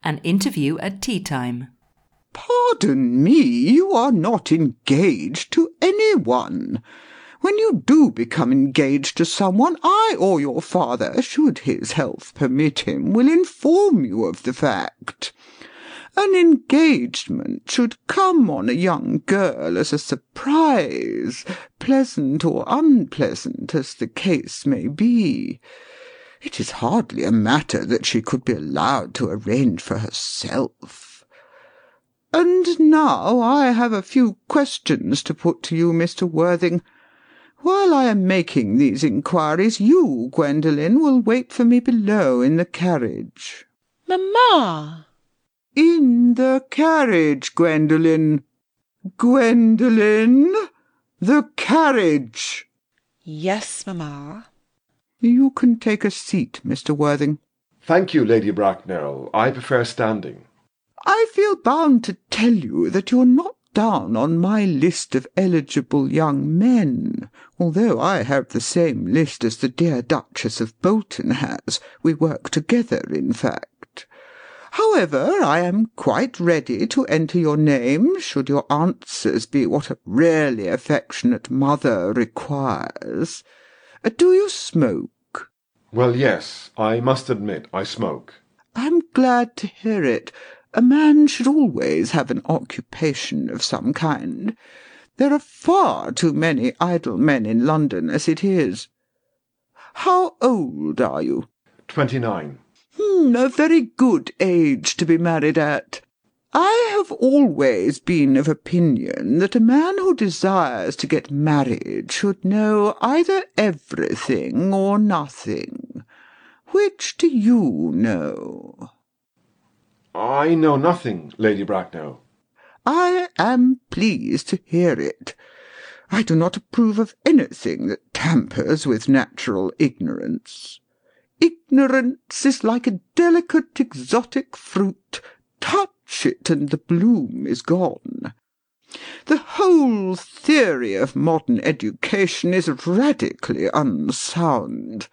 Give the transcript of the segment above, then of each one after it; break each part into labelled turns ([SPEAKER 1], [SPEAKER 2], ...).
[SPEAKER 1] An interview at tea time.
[SPEAKER 2] Pardon me, you are not engaged to any one. When you do become engaged to someone, I or your father, should his health permit him, will inform you of the fact. An engagement should come on a young girl as a surprise, pleasant or unpleasant as the case may be. It is hardly a matter that she could be allowed to arrange for herself. And now I have a few questions to put to you, Mr. Worthing. While I am making these inquiries, you, Gwendolen, will wait for me below in the carriage.
[SPEAKER 3] Mamma!
[SPEAKER 2] In the carriage, Gwendolen. Gwendolen! The carriage!
[SPEAKER 3] Yes, mamma.
[SPEAKER 2] You can take a seat, Mr. Worthing.
[SPEAKER 4] Thank you, Lady Bracknell. I prefer standing.
[SPEAKER 2] I feel bound to tell you that you're not down on my list of eligible young men, although I have the same list as the dear Duchess of Bolton has. We work together, in fact. However, I am quite ready to enter your name, should your answers be what a really affectionate mother requires. Do you smoke?
[SPEAKER 4] Well, yes, I must admit I smoke.
[SPEAKER 2] I'm glad to hear it. A man should always have an occupation of some kind. There are far too many idle men in London as it is. How old are you?
[SPEAKER 4] 29.
[SPEAKER 2] A very good age to be married at. I have always been of opinion that a man who desires to get married should know either everything or nothing. Which do you know?
[SPEAKER 4] I know nothing, Lady Bracknell.
[SPEAKER 2] I am pleased to hear it. I do not approve of anything that tampers with natural ignorance. Ignorance is like a delicate exotic fruit. Touch it and the bloom is gone. The whole theory of modern education is radically unsound.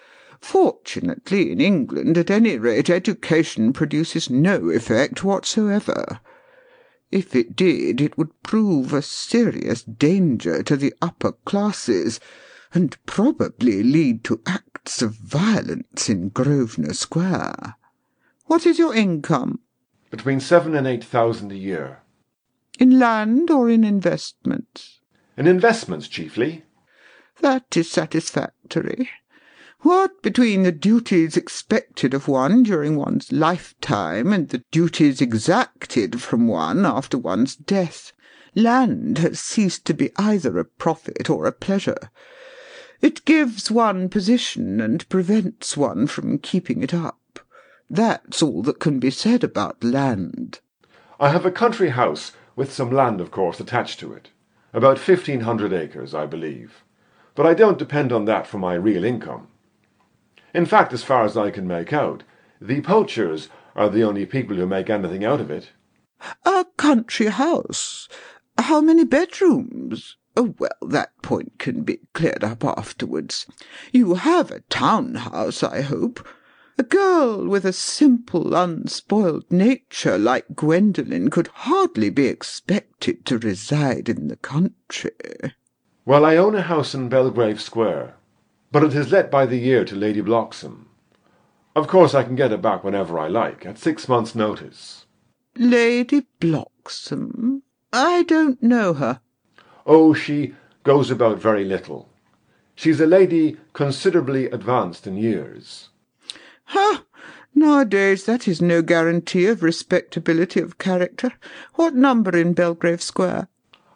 [SPEAKER 2] Fortunately, in England, at any rate, education produces no effect whatsoever. If it did, it would prove a serious danger to the upper classes, and probably lead to acts of violence in Grosvenor Square. What is your income?
[SPEAKER 4] Between 7,000 and 8,000 a year.
[SPEAKER 2] In land or in investments?
[SPEAKER 4] In investments, chiefly.
[SPEAKER 2] That is satisfactory. What between the duties expected of one during one's lifetime and the duties exacted from one after one's death, land has ceased to be either a profit or a pleasure. It gives one position and prevents one from keeping it up. That's all that can be said about land.
[SPEAKER 4] I have a country house with some land, of course, attached to it. About 1,500 acres, I believe. But I don't depend on that for my real income. In fact, as far as I can make out, the poachers are the only people who make anything out of it.
[SPEAKER 2] A country house? How many bedrooms? Oh, well, that point can be cleared up afterwards. You have a town house, I hope. A girl with a simple, unspoiled nature like Gwendolen could hardly be expected to reside in the country.
[SPEAKER 4] Well, I own a house in Belgrave Square, but it is let by the year to Lady Bloxham. Of course I can get it back whenever I like, at 6 months' notice.
[SPEAKER 2] Lady Bloxham? I don't know her.
[SPEAKER 4] Oh, she goes about very little. She's a lady considerably advanced in years.
[SPEAKER 2] Ha! Nowadays that is no guarantee of respectability of character. What number in Belgrave Square?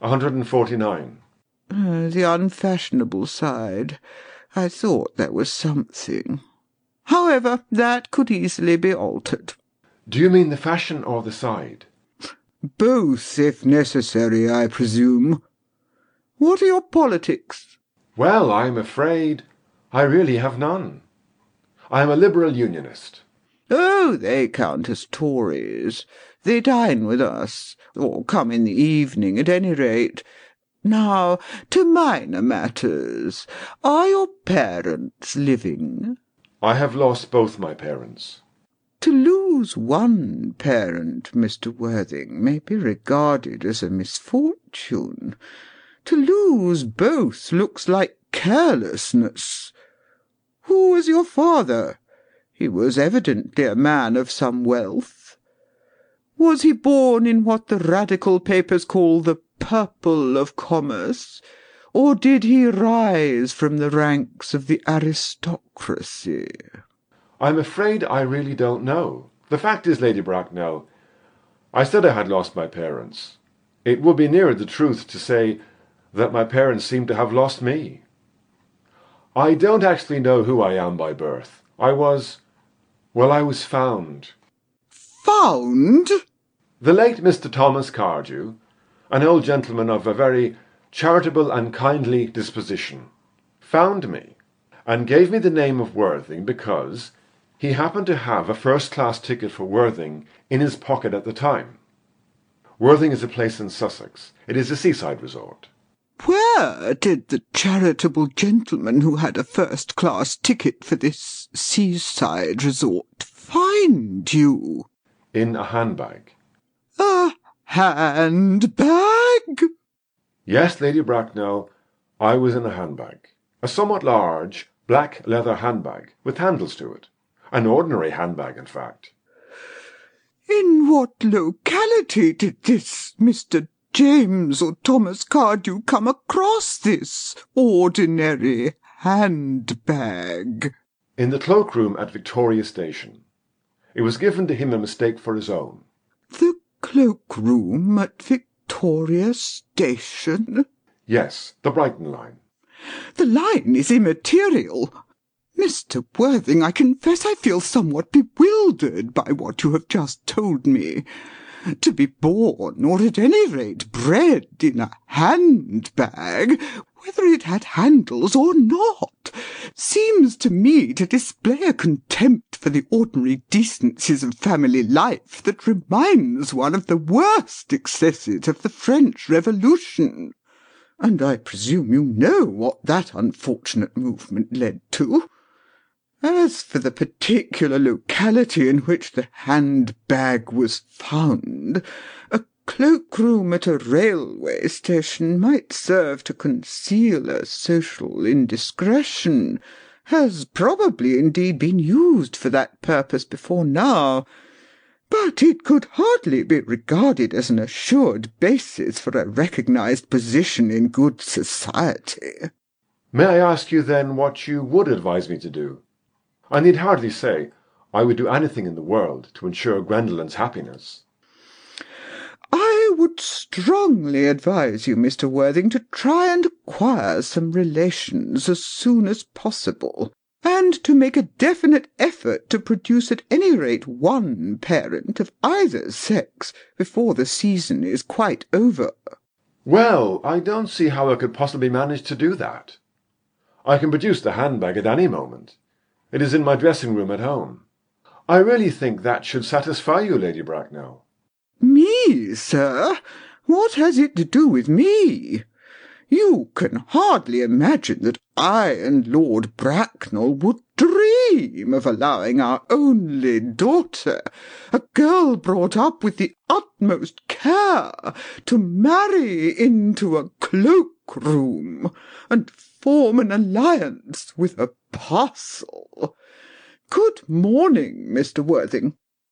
[SPEAKER 4] 149.
[SPEAKER 2] The unfashionable side. I thought there was something. However, that could easily be altered.
[SPEAKER 4] Do you mean the fashion or the side?
[SPEAKER 2] Both, if necessary, I presume. What are your politics?
[SPEAKER 4] Well, I'm afraid I really have none. I am a Liberal Unionist.
[SPEAKER 2] Oh, they count as Tories. They dine with us, or come in the evening at any rate. Now, to minor matters. Are your parents living?
[SPEAKER 4] I have lost both my parents.
[SPEAKER 2] To lose one parent, Mr. Worthing, may be regarded as a misfortune. To lose both looks like carelessness. Who was your father? He was evidently a man of some wealth. Was he born in what the Radical papers call the purple of commerce, or did he rise from the ranks of the aristocracy?
[SPEAKER 4] I'm afraid I really don't know. The fact is, Lady Bracknell, I said I had lost my parents. It would be nearer the truth to say that my parents seem to have lost me. I don't actually know who I am by birth. I was found.
[SPEAKER 2] Found?
[SPEAKER 4] The late Mr. Thomas Cardew, an old gentleman of a very charitable and kindly disposition, found me and gave me the name of Worthing because he happened to have a first-class ticket for Worthing in his pocket at the time. Worthing is a place in Sussex. It is a seaside resort.
[SPEAKER 2] Where did the charitable gentleman who had a first-class ticket for this seaside resort find you?
[SPEAKER 4] In a handbag.
[SPEAKER 2] A handbag?
[SPEAKER 4] Yes, Lady Bracknell, I was in a handbag. A somewhat large, black leather handbag with handles to it. An ordinary handbag, in fact.
[SPEAKER 2] In what locality did this Mr. James or Thomas Cardew come across this ordinary handbag?
[SPEAKER 4] In the cloakroom at Victoria Station. It was given to him in mistake for his own.
[SPEAKER 2] The cloakroom at Victoria Station?
[SPEAKER 4] Yes, the Brighton line.
[SPEAKER 2] The line is immaterial. Mr. Worthing, I confess I feel somewhat bewildered by what you have just told me. To be born, or at any rate bred, in a handbag, whether it had handles or not, seems to me to display a contempt for the ordinary decencies of family life that reminds one of the worst excesses of the French Revolution. And I presume you know what that unfortunate movement led to. As for the particular locality in which the handbag was found, a cloakroom at a railway station might serve to conceal a social indiscretion, has probably indeed been used for that purpose before now, but it could hardly be regarded as an assured basis for a recognized position in good society.
[SPEAKER 4] May I ask you, then, what you would advise me to do? I need hardly say I would do anything in the world to ensure Gwendolen's happiness.
[SPEAKER 2] I would strongly advise you, Mr. Worthing, to try and acquire some relations as soon as possible, and to make a definite effort to produce at any rate one parent of either sex before the season is quite over.
[SPEAKER 4] Well, I don't see how I could possibly manage to do that. I can produce the handbag at any moment. It is in my dressing-room at home. I really think that should satisfy you, Lady Bracknell.
[SPEAKER 2] Me, sir? What has it to do with me? You can hardly imagine that I and Lord Bracknell would dream of allowing our only daughter, a girl brought up with the utmost care, to marry into a cloak-room and form an alliance with a parcel. Good morning, Mr. Worthing.